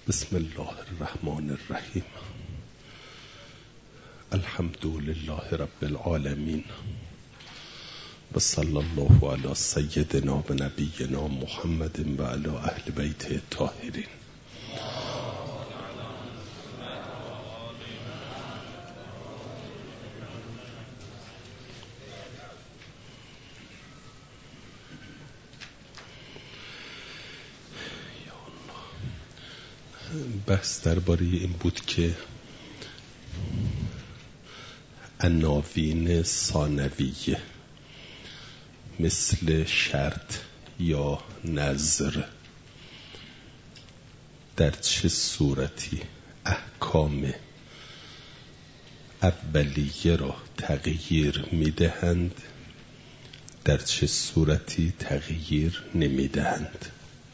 بسم الله الرحمن الرحیم. الحمد لله رب العالمین و صلی الله علی سیدنا و نبینا محمد و علی اهل بیت الطاهرین. بحث درباره این بود که عناوین ثانویه مثل شرط یا نظر در چه صورتی احکام اولیه را تغییر میدهند، در چه صورتی تغییر نمیدهند.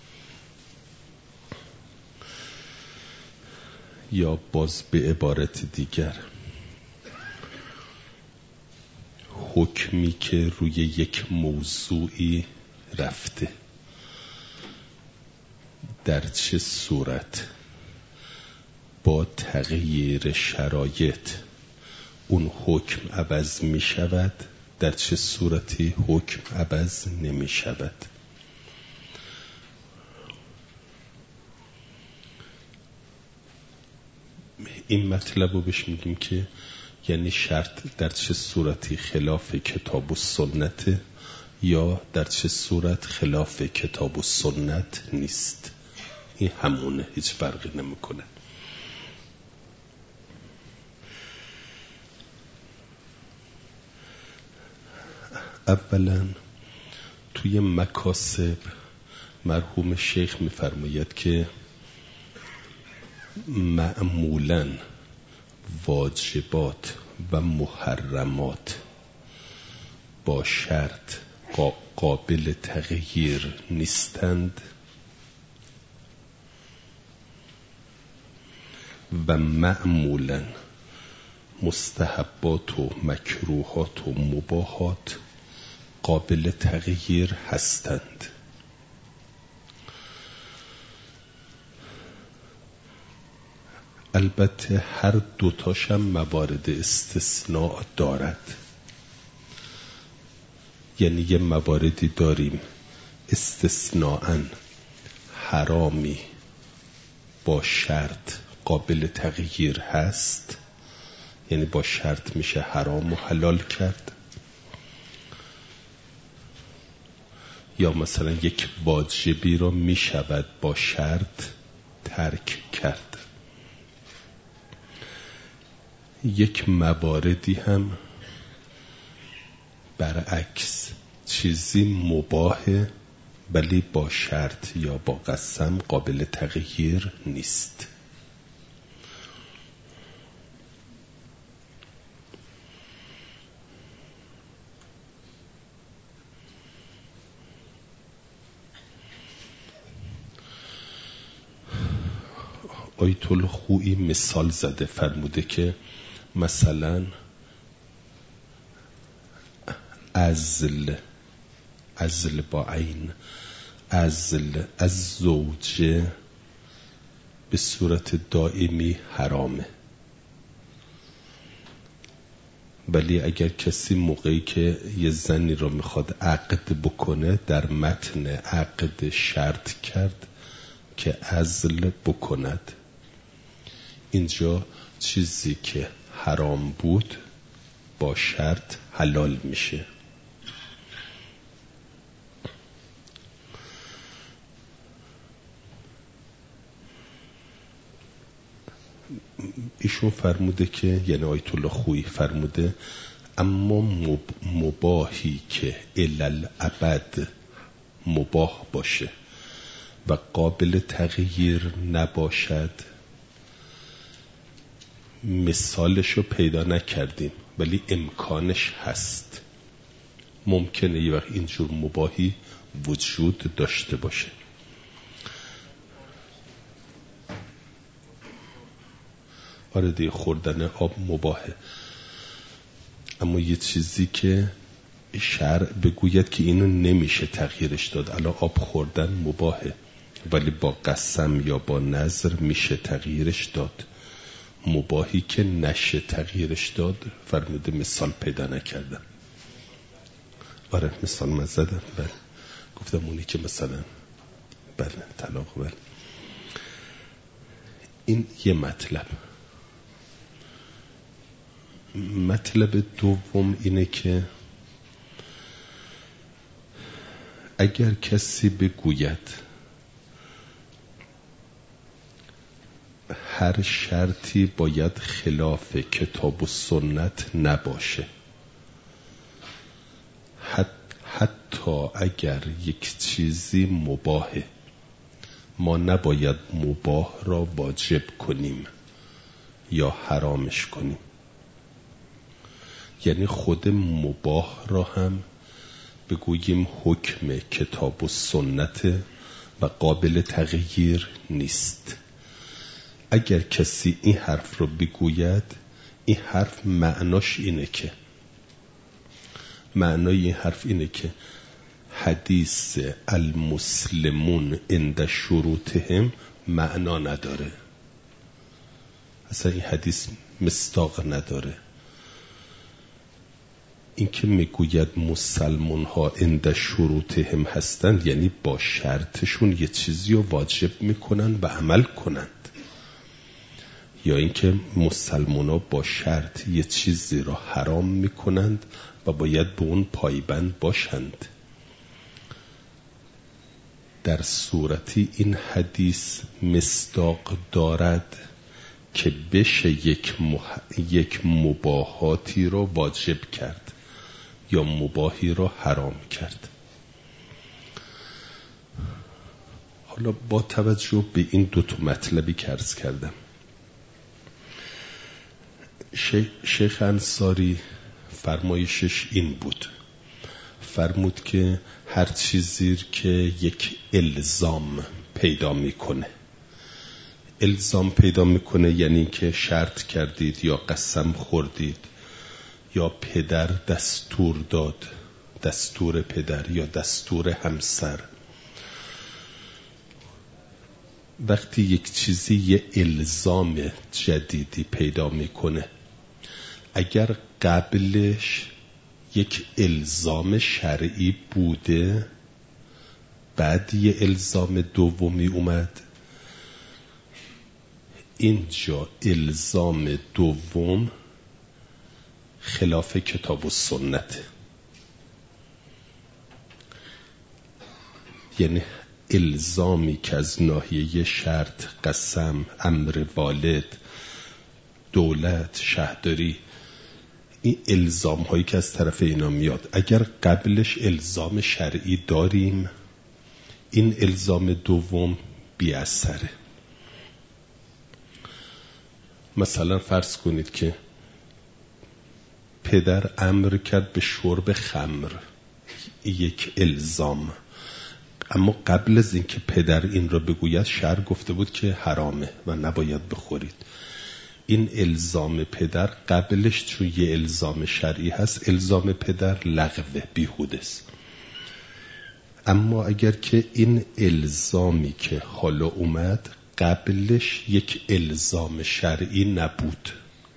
یا باز به عبارت دیگر حکمی که روی یک موضوعی رفته در چه صورت با تغییر شرایط اون حکم عوض می شود، در چه صورتی حکم عوض نمی شود. این مطلب رو بهش میگیم که یعنی شرط در چه صورتی خلاف کتاب و سنت یا در چه صورت خلاف کتاب و سنت نیست. این همونه، هیچ فرقی نمیکنه. اولا توی مکاسب مرحوم شیخ میفرماید که معمولاً واجبات و محرمات با شرط قابل تغییر نیستند و معمولاً مستحبات و مکروهات و مباحات قابل تغییر هستند. البته هر دوتاشم موارد استثناء دارد. یعنی یه مواردی داریم استثناءً حرامی با شرط قابل تغییر هست، یعنی با شرط میشه حرام و حلال کرد. یا مثلا یک واجبی رو میشود با شرط ترک کرد. یک مواردی هم برعکس، چیزی مباحه ولی با شرط یا با قسم قابل تغییر نیست. آیت الله خویی مثال زده، فرموده که مثلا عزل با عین، عزل از زوجه به صورت دائمی حرامه، ولی اگر کسی موقعی که یه زنی رو میخواد عقد بکنه در متن عقد شرط کرد که عزل بکند، اینجا چیزی که حرام بود با شرط حلال میشه. ایشون فرموده که یعنی آیت الله خویی فرموده اما مباحی که الالعبد مباح باشه و قابل تغییر نباشد، مثالشو پیدا نکردیم ولی امکانش هست. ممکنه یه وقت اینجور مباحی وجود داشته باشه. آره دیگه، خوردن آب مباحه، اما یه چیزی که شرع بگوید که اینو نمیشه تغییرش داد، الان آب خوردن مباحه، ولی با قسم یا با نذر میشه تغییرش داد. مباهی که نشه تغییرش داد فرموده مثال پیدا نکردم. آره مثال من زدم، بله گفتم اونی که مثلا بله طلاق، بله. این یه مطلب. مطلب دوم اینه که اگر کسی بگوید هر شرطی باید خلاف کتاب و سنت نباشه، حتی اگر یک چیزی مباهه، ما نباید مباح را واجب کنیم یا حرامش کنیم. یعنی خود مباح را هم بگوییم حکم کتاب و سنت و قابل تغییر نیست. اگر کسی این حرف رو بگوید، این حرف معناش اینه که معنای این حرف اینه که حدیث المسلمون عند شروطهم معنا نداره، اصلا این حدیث مصداق نداره. این که میگوید مسلمان ها عند شروطهم هستند یعنی با شرطشون یه چیزی رو واجب میکنن و عمل کنند، یا اینکه مسلمان ها با شرط یه چیزی را حرام میکنند و باید به اون پایبند باشند. در صورتی این حدیث مصداق دارد که بشه یک مباحاتی را واجب کرد یا مباحی را حرام کرد. حالا با توجه به این دو تا مطلبی که عرض کردم، شیخ انصاری فرمایشش این بود، فرمود که هر چیزی که یک الزام پیدا میکنه، الزام پیدا میکنه یعنی که شرط کردید یا قسم خوردید یا پدر دستور داد، دستور پدر یا دستور همسر. وقتی یک چیزی یه الزام جدیدی پیدا میکنه، اگر قبلش یک الزام شرعی بوده بعد یه الزام دومی اومد، اینجا الزام دوم خلاف کتاب و سنت، یعنی الزامی که از ناحیه شرط، قسم، امر والد، دولت، شهرداری، این الزام هایی که از طرف اینا میاد، اگر قبلش الزام شرعی داریم این الزام دوم بی اثره. مثلا فرض کنید که پدر امر کرد به شرب خمر، یک الزام، اما قبل از اینکه پدر این را بگوید شرع گفته بود که حرامه و نباید بخورید. این الزام پدر قبلش چون یه الزام شرعی هست، الزام پدر لغوه، بیهوده است. اما اگر که این الزامی که حالا اومد قبلش یک الزام شرعی نبود،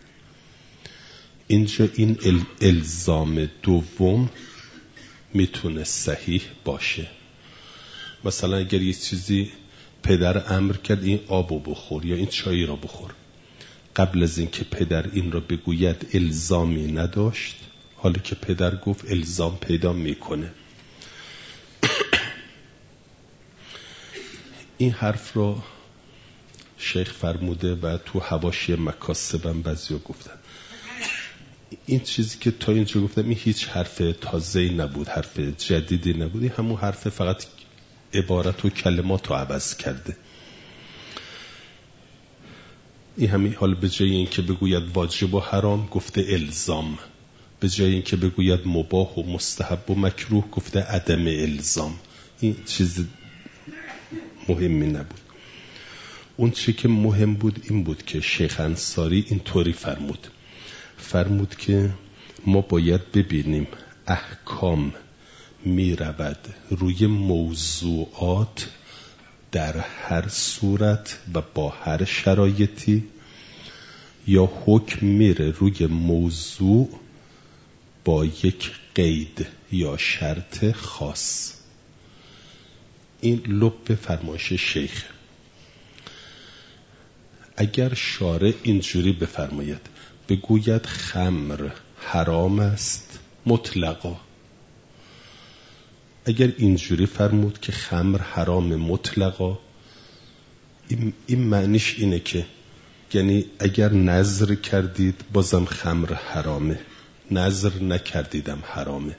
اینجا این الزام دوم میتونه صحیح باشه. مثلا اگر یک چیزی پدر امر کرد این آبو بخور یا این چایی را بخور، قبل از اینکه پدر این را بگوید الزامی نداشت، حالا که پدر گفت الزام پیدا میکنه. این حرف را شیخ فرموده و تو حواشی مکاسبم بعضیا گفتن. این چیزی که تا اینجا گفتم این هیچ حرف تازه‌ای نبود، حرف جدیدی نبود، این همون حرف فقط عبارت و کلمات رو عوض کرده. این همین حال به جای این که بگوید واجب و حرام گفته الزام، به جای این که بگوید مباح و مستحب و مکروه گفته عدم الزام. این چیز مهمی نبود. اون چی که مهم بود این بود که شیخ انصاری اینطوری فرمود که ما باید ببینیم احکام می رود روی موضوعات در هر صورت و با هر شرایطی، یا حکم میره روی موضوع با یک قید یا شرط خاص. این لب فرمایش شیخ. اگر شارع اینجوری بفرماید، بگوید خمر حرام است مطلقا، اگر اینجوری فرمود که خمر حرام مطلقا، این معنیش اینه که یعنی اگر نذر کردید بازم خمر حرامه، نذر نکردیدم حرامه.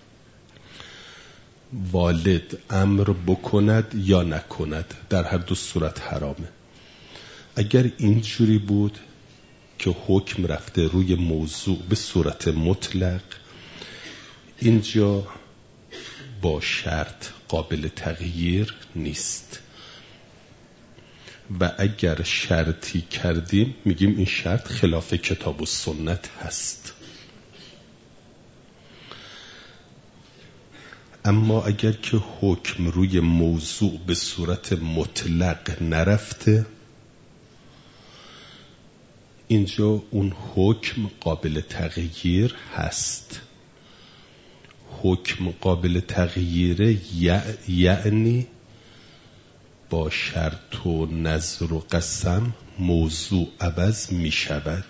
والد امر بکند یا نکند، در هر دو صورت حرامه. اگر اینجوری بود که حکم رفته روی موضوع به صورت مطلق، اینجا با شرط قابل تغییر نیست. و اگر شرطی کردیم میگیم این شرط خلاف کتاب و سنت هست. اما اگر که حکم روی موضوع به صورت مطلق نرفته، اینجا اون حکم قابل تغییر هست. حکم قابل تغییره یعنی با شرط و نذر و قسم موضوع عوض می شود.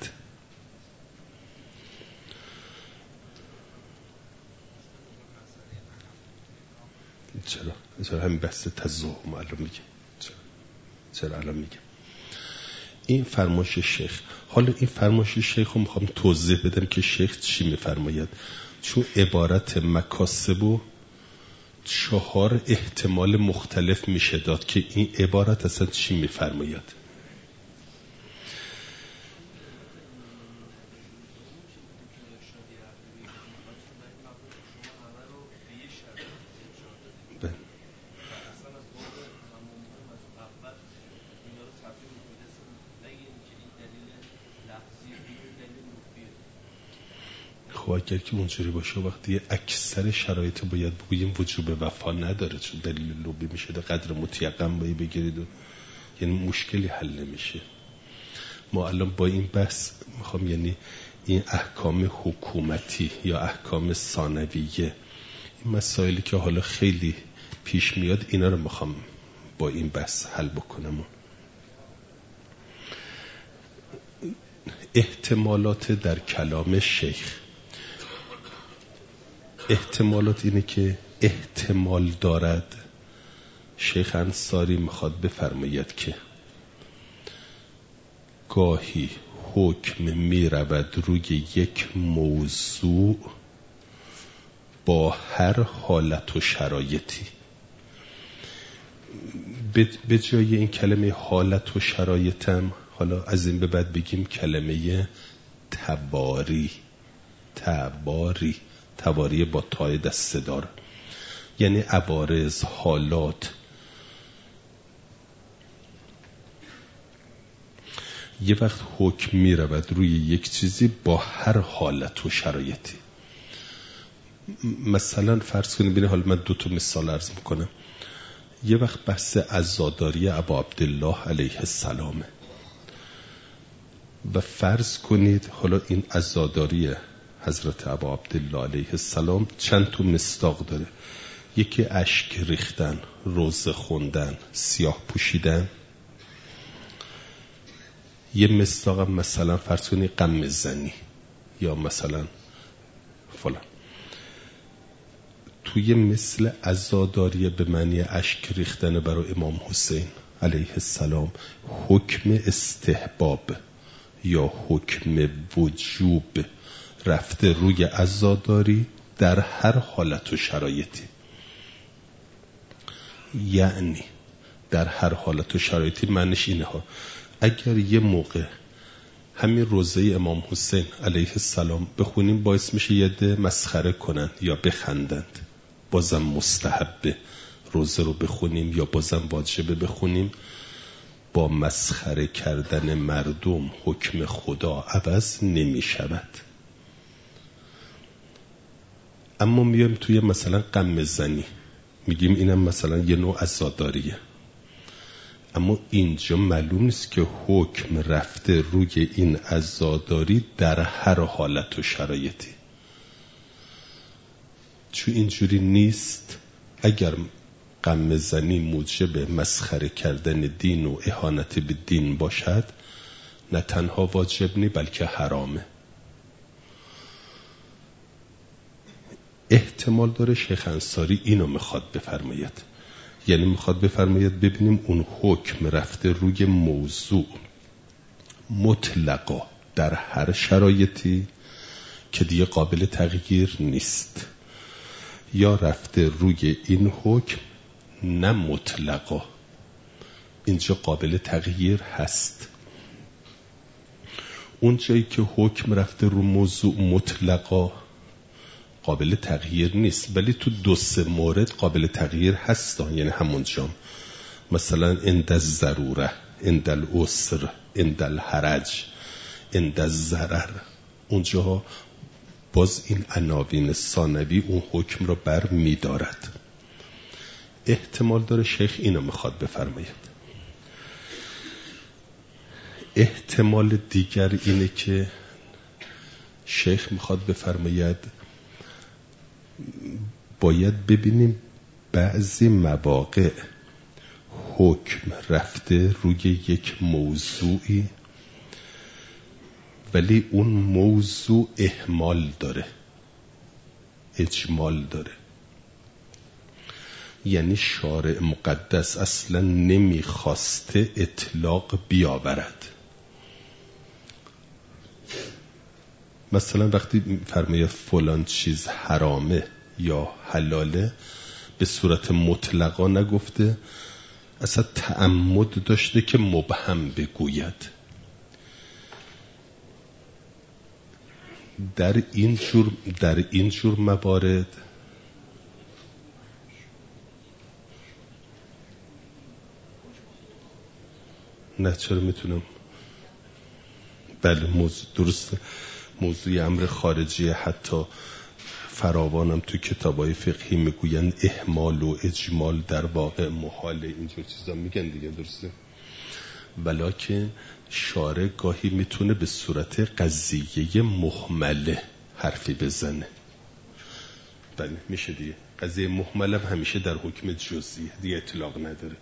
چرا همین بحث تزاهم الان میگه؟ چرا الان میگه؟ این فرمایش شیخ. حالا این فرمایش شیخ رو میخوام توضیح بدم که شیخ چی میفرماید، چون عبارت مکاسب و 4 احتمال مختلف میشه داد که این عبارت اصلا چی میفرماید. خب اگر که اونجوری باشه وقتی اکثر شرایط باید بگوییم وجوب وفا نداره، چون دلیل لوبی میشه قدر متیقن باید بگیرید و یعنی مشکلی حل نمیشه. ما الان با این بحث میخوام یعنی این احکام حکومتی یا احکام ثانویه، این مسائلی که حالا خیلی پیش میاد، اینا رو میخوام با این بحث حل بکنم. احتمالات در کلام شیخ، احتمالات اینه که احتمال دارد شیخ انصاری میخواد بفرماید که گاهی حکم میرود روی یک موضوع با هر حالت و شرایطی. به جای این کلمه حالت و شرایطم حالا از این به بعد بگیم کلمه تباری با تای دسته دار، یعنی عوارض، حالات. یه وقت حکم می رود روی یک چیزی با هر حالت و شرایطی. مثلا فرض کنید ببینید، حالا من 2 مثال عرض میکنم. یه وقت بحث عزاداری ابا عبدالله علیه السلام و فرض کنید حالا این عزاداری حضرت ابا عبدالله علیه السلام چند تا مصداق داره. یکی اشک ریختن، روزه خوندن، سیاه پوشیدن. یه مصداق مثلا فرض کنید غم زنی یا مثلا فلان. توی مثل عزاداری به معنی اشک ریختن برای امام حسین علیه السلام حکم استحباب یا حکم وجوب رفته روی عزاداری در هر حالت و شرایطی. یعنی در هر حالت و شرایطی معنیش اینه ها، اگر یه موقع همین روزه امام حسین علیه السلام بخونیم باعث میشه یه ده مسخره کنن یا بخندند، بازم مستحبه روزه رو بخونیم یا بازم واجبه بخونیم. با مسخره کردن مردم حکم خدا عوض نمی شود. اما میایم توی مثلا غم زنی میگیم اینم مثلا یه نوع عزاداریه. اما اینجا معلوم نیست که حکم رفته روی این عزاداری در هر حالت و شرایطی. چون اینجوری نیست. اگر غم زنی موجب مسخره کردن دین و اهانت به دین باشد، نه تنها واجب نی بلکه حرامه. احتمال داره شیخ انصاری اینو میخواد بفرماید، یعنی میخواد بفرماید ببینیم اون حکم رفته روی موضوع مطلقا در هر شرایطی که دیگه قابل تغییر نیست، یا رفته روی این حکم نه مطلقا اینجا قابل تغییر هست. اون جایی که حکم رفته رو موضوع مطلقا قابل تغییر نیست، ولی تو 2-3 مورد قابل تغییر هستن. یعنی همون جام مثلا عند الضروره، عند العسر، عند الحرج، عند الضرر، اونجا باز این عناوین ثانوی اون حکم رو بر می دارد. احتمال داره شیخ اینو میخواد بفرماید. احتمال دیگر اینه که شیخ میخواد بفرماید باید ببینیم بعضی مواقع حکم رفته روی یک موضوعی ولی اون موضوع اهمال داره، اجمال داره. یعنی شارع مقدس اصلا نمیخواسته اطلاق بیاورد. مثلا وقتی فرماید فلان چیز حرامه یا حلاله، به صورت مطلقا نگفته، اصلا تعمد داشته که مبهم بگوید. در این جور موارد نه چرا میتونم، بله موضوع درسته، موضوع امر خارجی حتی فراوانم تو کتابای فقهی میگوین اهمال و اجمال در واقع محاله، اینجور چیزا میگن دیگه، درسته. ولکن شارع گاهی میتونه به صورت قضیه مهمله حرفی بزنه. بله میشه دیگه. قضیه مهمله همیشه در حکم جزئی دیگه اطلاق نداره.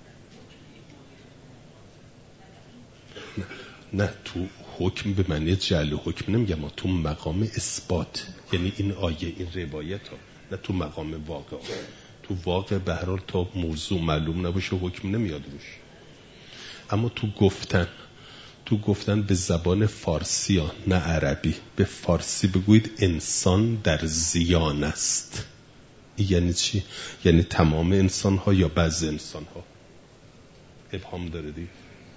نه تو حکم به معنی جعل حکم نمیگم، ما تو مقام اثبات، یعنی این آیه این روایت ها، نه تو مقام واقع. تو واقع به هر حال تا موضوع معلوم نباشه حکم نمیاد روش. اما تو گفتن به زبان فارسی ها نه عربی، به فارسی بگویید انسان در زیان است. یعنی چی؟ یعنی تمام انسان ها یا بعض انسان ها؟ ابهام داره دیگه.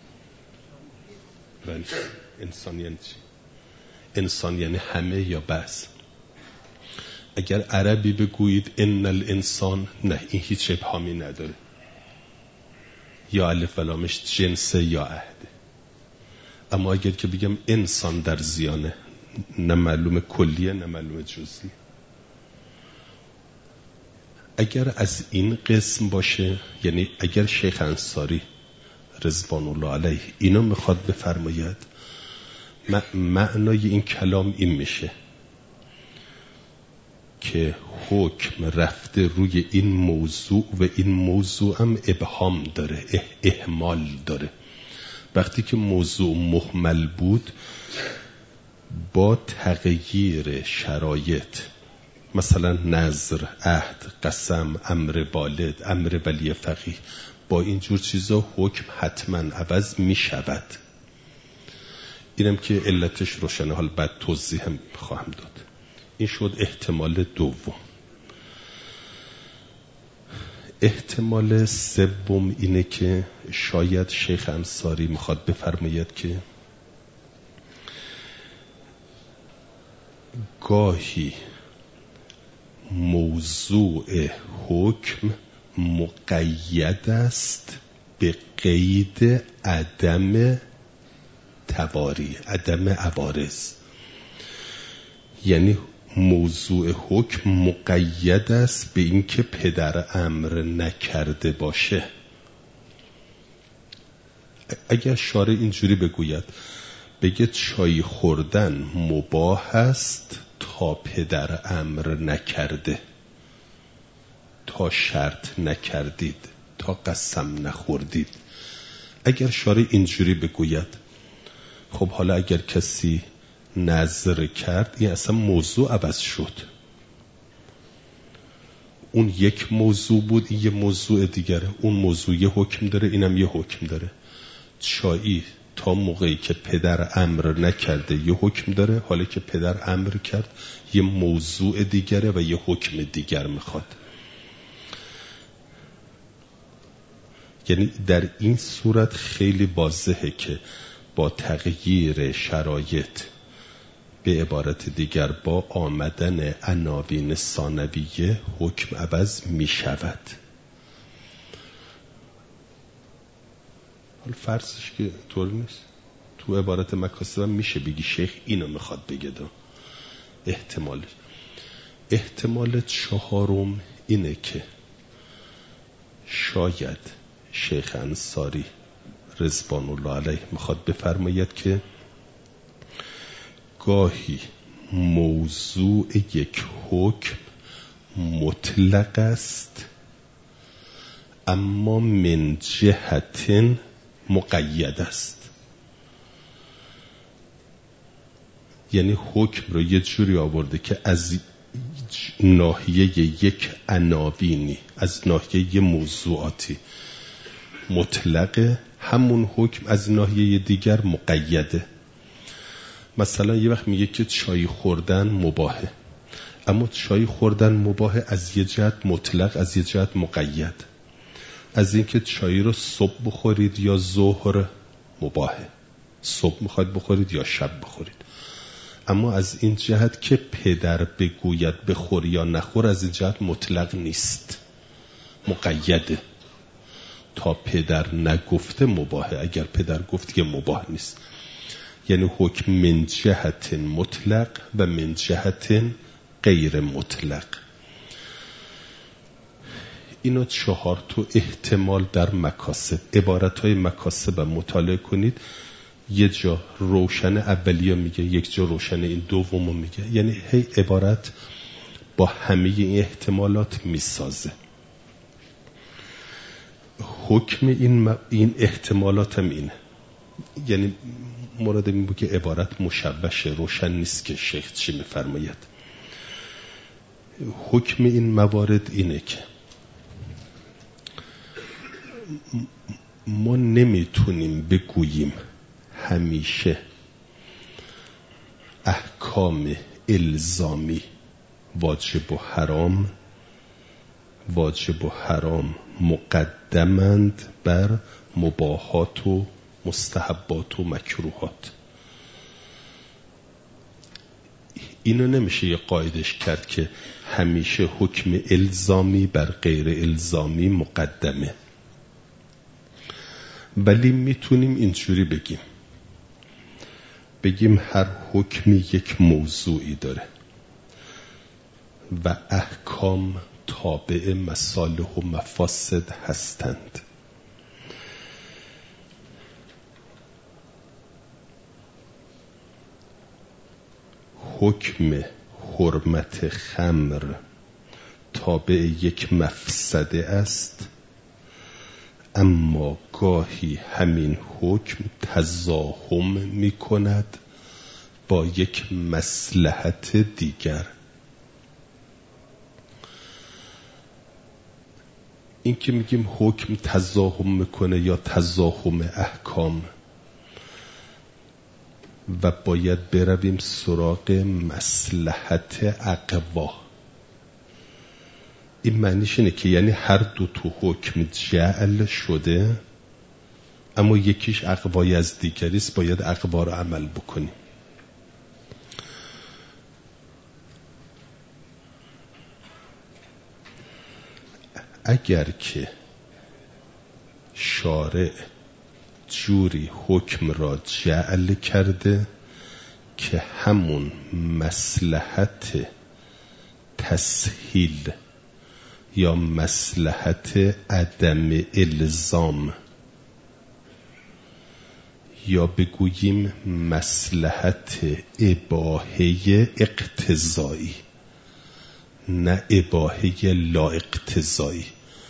بله. انسان یعنی چی؟ انسان یعنی همه یا بعض. اگر عربی بگویید ان الانسان، نه این هیچ ابهامی نداره، یا الف و لامش جنسه یا عهده. اما اگر که بگم انسان در زیانه، نه معلوم کلیه نه معلوم جزئی. اگر از این قسم باشه، یعنی اگر شیخ انصاری رضوان الله علیه اینو میخواد بفرماید، معنای این کلام این میشه که حکم رفته روی این موضوع و این موضوع هم ابهام داره، اهمال داره. وقتی که موضوع مهمل بود، با تغییر شرایط، مثلا نذر، عهد، قسم، امر بالد، امر ولی فقیه، با اینجور چیزا حکم حتما عوض می شود. اینم که علتش روشنه، حال بعد توضیح هم خواهم داد. این شد احتمال دوم. احتمال سوم اینه که شاید شیخ انصاری میخواد بفرماید که گاهی موضوع حکم مقید است به قید عدم تواری، عدم عوارض. یعنی موضوع حکم مقید است به اینکه پدر امر نکرده باشه. اگر شارع اینجوری بگوید، بگه چای خوردن مباح است تا پدر امر نکرده، تا شرط نکردید، تا قسم نخوردید، اگر شارع اینجوری بگوید، خب حالا اگر کسی نظر کرد، این اصلا موضوع عوض شد. اون یک موضوع بود، این یه موضوع دیگره. اون موضوع یه حکم داره، اینم یه حکم داره. چایی تا موقعی که پدر امر نکرده یه حکم داره، حالا که پدر امر کرد یه موضوع دیگره و یه حکم دیگر میخواد. یعنی در این صورت خیلی واضحه که با تغییر شرایط، به عبارت دیگر با آمدن عناوین ثانویه، حکم عوض می شود. حالا فرضش که طور نیست، تو عبارت مکاسب هم میشه بگی شیخ اینو میخواد بگه. احتمال چهارم اینه که شاید شیخ انصاری رضوان الله علیه میخواد بفرماید که گاهی موضوع یک حکم مطلق است اما من جهت مقید است. یعنی حکم رو یه جوری آورده که از ناحیه یک عناوینی، از ناحیه موضوعاتی مطلقه، همون حکم از ناحیه دیگر مقیده. مثلا یه وقت میگه که چای خوردن مباهه، اما چای خوردن مباهه از یه جهت مطلق، از یه جهت مقید. از اینکه چای رو صبح بخورید یا ظهر مباهه، صبح میخواید بخورید یا شب بخورید. اما از این جهت که پدر بگوید بخور یا نخور، از این جهت مطلق نیست، مقیده. تا پدر نگفته مباهه، اگر پدر گفت که مباح نیست. یعنی حکم من جهت مطلق و من جهت غیر مطلق. اینا 4 احتمال در مکاسب. عبارتهای مکاسب مطالعه کنید، یه جا روشن اولیه میگه، یک جا روشن این دومو میگه. یعنی هی عبارت با همه این احتمالات میسازه. حکم این احتمالات هم اینه. یعنی مراد این بود که عبارت مشوشه، روشن نیست که شیخ چی میفرماید. حکم این موارد اینه که ما نمیتونیم بگوییم همیشه احکام الزامی واجب و حرام مقدمند بر مباحات و مستحبات و مکروهات. اینو نمیشه یه قاعدش کرد که همیشه حکم الزامی بر غیر الزامی مقدمه، ولی میتونیم اینجوری بگیم هر حکمی یک موضوعی داره و احکام تابع مصالح و مفاسد هستند. حکم حرمت خمر تابع یک مفسده است، اما گاهی همین حکم تزاحم می کند با یک مصلحت دیگر. این که میگیم حکم تزاحم میکنه یا تزاحم احکام و باید برویم سراغ مصلحت اقوا، این معنیش اینه که یعنی هر دو تو حکم جعل شده، اما یکیش اقوای از دیگری است، باید اقوا رو عمل بکنیم. اگر که شارع جوری حکم را جعل کرده که همون مصلحت تسهیل یا مصلحت عدم الزام یا بگوییم مصلحت اباحه اقتضایی، نه اباحه لا اقتضایی.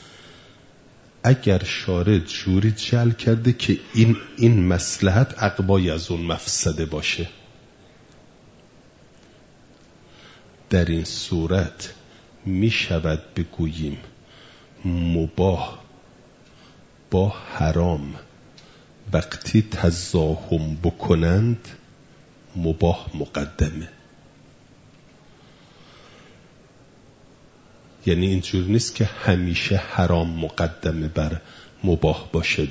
اگر شارع جوری جعل کرده که این مصلحت عقبای از اون مفسده باشه، در این صورت می شود بگوییم مباح با حرام وقتی تزاحم بکنند مباح مقدمه. یعنی اینجور نیست که همیشه حرام مقدمه بر مباح باشه.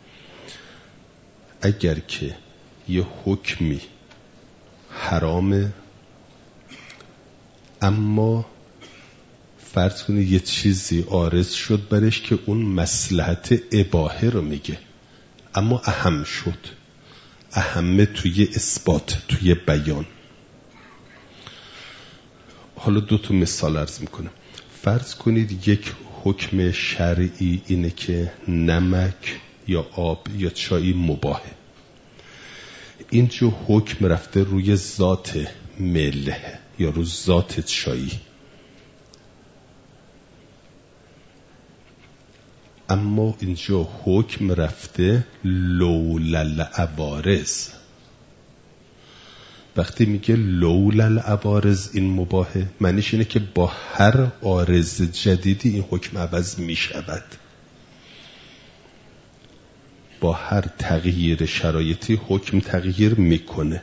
اگر که یه حکمی حرامه اما فرض کنید یه چیزی عارض شد برش که اون مصلحت اباحه رو میگه، اما اهم شد، اهمه توی اثبات، توی بیان. حالا 2 مثال عرض میکنم. فرض کنید یک حکم شرعی اینه که نمک یا آب یا چای مباحه. اینجا حکم رفته روی ذات ملح یا روی ذات چایی، اما اینجا حکم رفته لولا العوارض. وقتی میگه لولا العوارض این مباحه، معنیش اینه که با هر عارض جدیدی این حکم عوض میشود، با هر تغییر شرایطی حکم تغییر میکنه.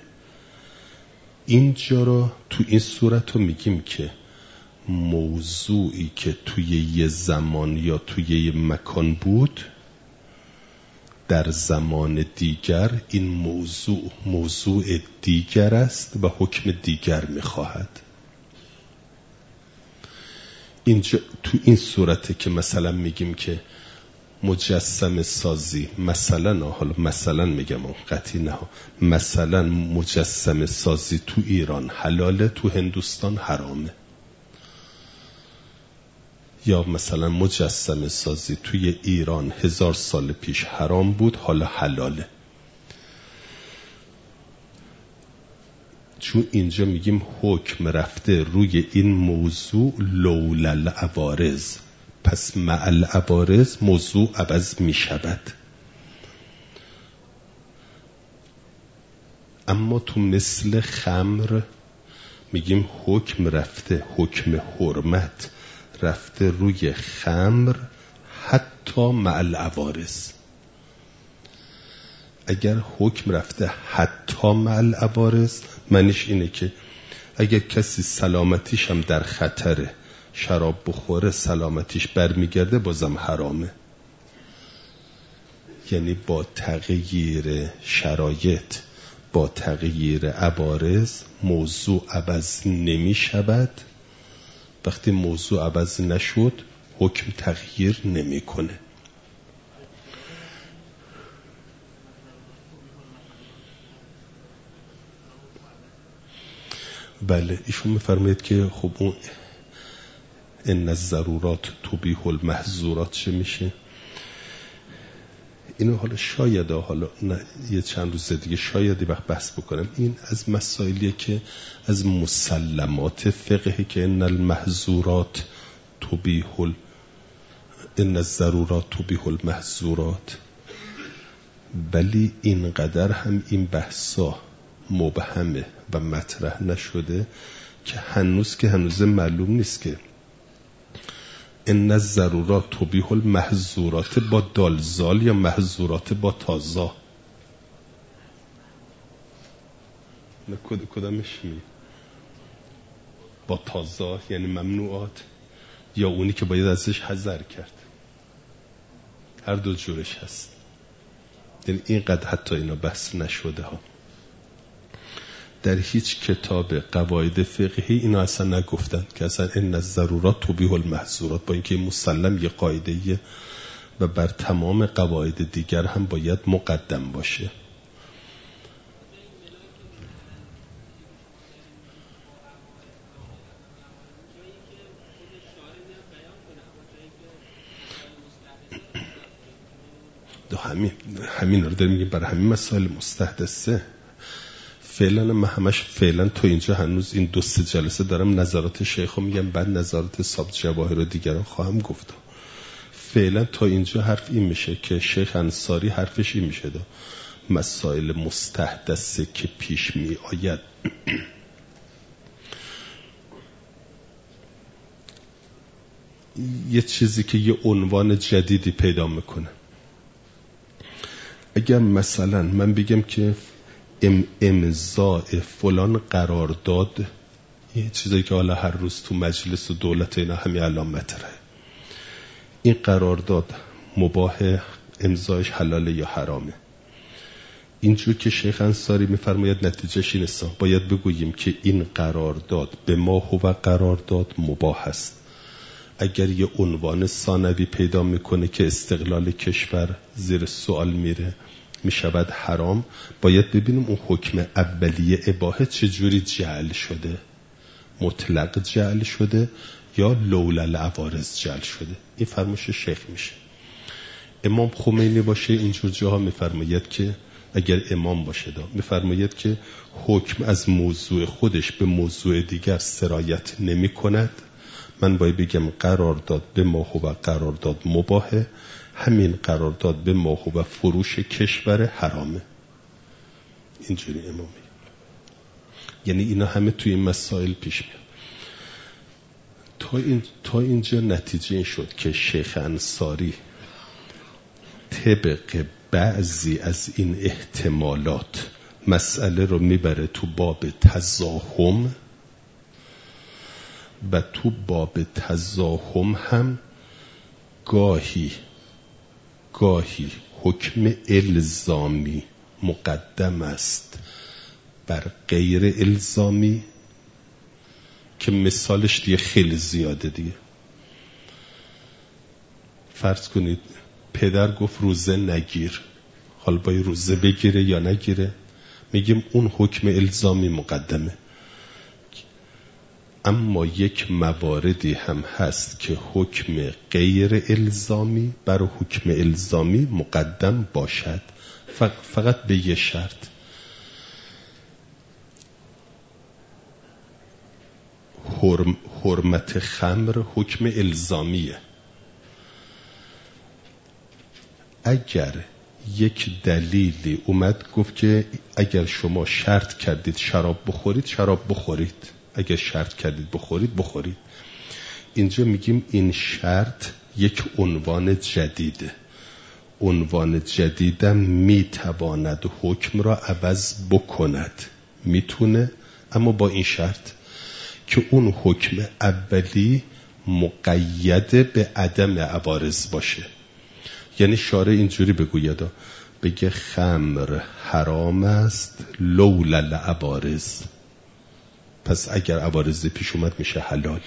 اینجا رو تو این صورت رو میگیم که موضوعی که توی یه زمان یا توی یه مکان بود، در زمان دیگر این موضوع دیگر است و حکم دیگر میخواهد. اینجا تو این صورته که مثلا میگیم که مجسم سازی، مثلا میگم قطعی نه، مثلا مجسم سازی تو ایران حلاله، تو هندوستان حرامه. یا مثلا مجسم سازی توی ایران 1000 سال پیش حرام بود، حالا حلاله. چون اینجا میگیم حکم رفته روی این موضوع لولا العوارض، پس مع العوارض موضوع عوض میشود. اما تو مثل خمر میگیم حکم رفته، حکم حرمت رفته روی خمر حتی مع العوارض. اگر حکم رفته حتی مع العوارض، معنیش اینه که اگر کسی سلامتیش هم در خطره، شراب بخوره سلامتیش برمیگرده، بازم حرامه. یعنی با تغییر شرایط، با تغییر عوارض موضوع عوض نمی شود. وقتی موضوع عوض نشد حکم تغییر نمی کنه. بله، ایشون میفرماید که خب اون ان الضرورات تبیح المحظورات چه میشه؟ اینو حالا شاید نه یه چند روز دیگه شاید وقت بحث بکنم. این از مسائلیه که از مسلمات فقهی که ان المحظورات تبیح ان الضرورات تبیح المحظورات، ولی اینقدر هم این بحثا مبهمه و مطرح نشده که هنوز معلوم نیست که ان الضرورات تبیح المحظورات با دالزال یا محظورات با تازا. کدامش می؟ با تازا یعنی ممنوعات، یا اونی که باید ازش حذر کرد؟ هر دو جورش هست. یعنی اینقدر حتی اینا بحث نشده ها. در هیچ کتاب قواعد فقهی اینا اصلا نگفتن که اصلا ان الضرورات تبیح المحظورات، با اینکه مسلم یه قاعده‌ایه و بر تمام قواعد دیگر هم باید مقدم باشه. همین رو داریم میگیم، برای همین مسائل مستحدثه. فعلا تو اینجا هنوز این 2-3 جلسه دارم نظرات شیخ رو میگم، بعد نظرات ثابت جواهر و دیگران خواهم گفت. فعلا تا اینجا حرف این میشه که شیخ انصاری حرفش این میشه مسائل مستحدثه که پیش می آید یه چیزی که یه عنوان جدیدی پیدا میکنه. اگر مثلا من بگم که امضاء فلان قرارداد، یه چیزی که حالا هر روز تو مجلس و دولت اینا همین الان مطرحه، این قرارداد مباح، امضایش حلاله یا حرامه، اینجور که شیخ انصاری میفرماید نتیجهش این است، باید بگوییم که این قرارداد به ما هو قرارداد مباح است. اگر یه عنوان ثانوی پیدا میکنه که استقلال کشور زیر سوال میره، میشود حرام، باید ببینیم اون حکم اولیه اباحه چجوری جعل شده، مطلق جعل شده یا لولا العوارض جعل شده. این فرمایش شیخ میشه. امام خمینی باشه اینجور جاها میفرماید که اگر امام باشه میفرماید که حکم از موضوع خودش به موضوع دیگر سرایت نمی کند، من باید بگم قرارداد به ما هو قرارداد مباحه، همین قرارداد به ما هو فروش کشور حرامه. اینجوری امام میگه. یعنی اینا همه توی این مسائل پیش میاد. تا اینجا نتیجه این شد که شیخ انصاری طبق بعضی از این احتمالات مسئله رو میبره تو باب تزاحم، و تو باب تزاحم هم گاهی حکم الزامی مقدم است بر غیر الزامی، که مثالش دیگه خیلی زیاده دیگه. فرض کنید پدر گفت روزه نگیر، حالا باید روزه بگیره یا نگیره، میگیم اون حکم الزامی مقدمه. اما یک مواردی هم هست که حکم غیر الزامی بر حکم الزامی مقدم باشد، فقط به یه شرط. حرمت خمر حکم الزامیه. اگر یک دلیلی اومد گفت که اگر شما شرط کردید شراب بخورید، شراب بخورید، اگر شرط کردید بخورید. اینجا میگیم این شرط یک عنوان جدیده. عنوان جدیدم میتواند حکم را عوض بکند، میتونه، اما با این شرط که اون حکم اولی مقید به عدم عوارض باشه. یعنی شارع اینجوری بگوید، بگه خمر حرام است لولا العوارض، پس اگر عوارض پیش اومد میشه حلال.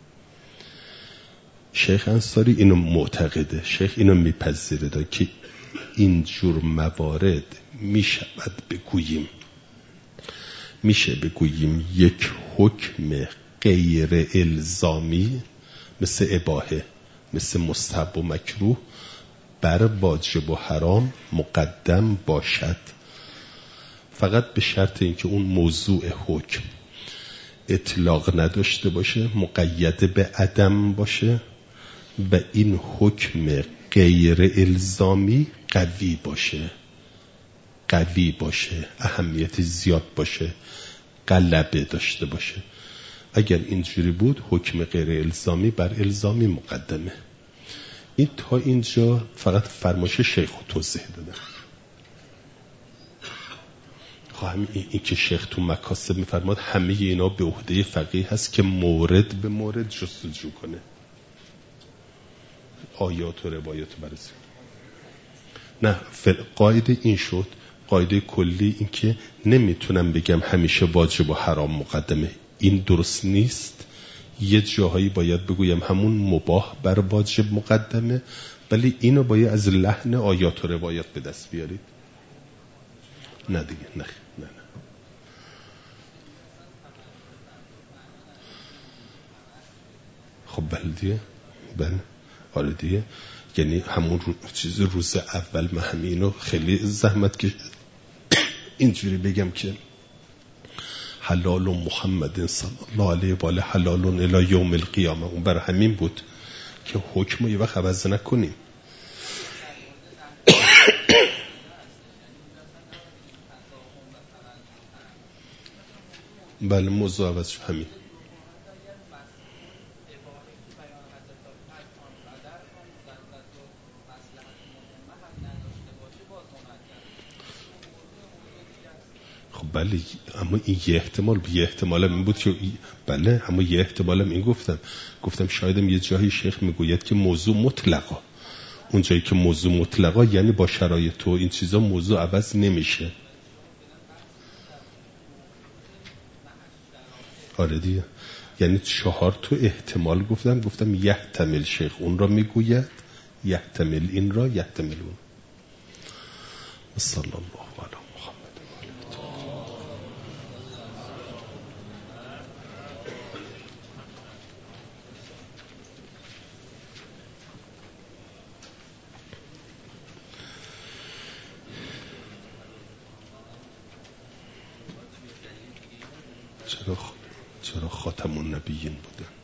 شیخ انصاری اینو معتقده، شیخ اینو میپذیره که اینجور موارد میشه بگوییم یک حکم غیر الزامی مثل اباحه، مثل مستحب و مکروه بر واجب و حرام مقدم باشد، فقط به شرط اینکه اون موضوع حکم اطلاق نداشته باشه، مقید به عدم باشه و این حکم غیر الزامی قوی باشه، اهمیت زیاد باشه، غلبه داشته باشه. اگر اینجوری بود حکم غیر الزامی بر الزامی مقدمه. این تا اینجا فقط فرمایش شیخ رو توضیح دادم. خواهم این که شیخ تو مکاسب میفرماد همه اینا به عهده فقیه هست که مورد به مورد جستجو کنه، آیات و روایات بررسی. نه، قاعده این شد، قاعده کلی این که نمیتونم بگم همیشه واجب و حرام مقدمه، این درست نیست. یه جاهایی باید بگویم همون مباح بر واجب مقدمه، ولی اینو باید از لحن آیات و روایات به دست بیارید. نه دیگه، نه. خب بله دیگه، بله، آره دیگه. یعنی همون روز اول من همینو خیلی زحمت که اینجوری بگم که حلال محمد صلی الله علیه و آله حلال الی یوم القیامه. اون برای همین بود که حکم رو یه وقت عوض نکنیم. بله موضوع عوض شد همین. خب بله اما این یه احتمالم این بود که بله اما یه احتمالم این گفتم شایدم یه جایی شیخ میگوید که موضوع مطلقا، اون جایی که موضوع مطلقا یعنی با شرایط تو این چیزا موضوع عوض نمیشه. آره دیگه، یعنی 4 تا احتمال گفتم یحتمل شیخ اون را میگوید، یحتمل این را، یحتمل اون. صلی الله علی محمد. چرا خاتم النبیین بوده؟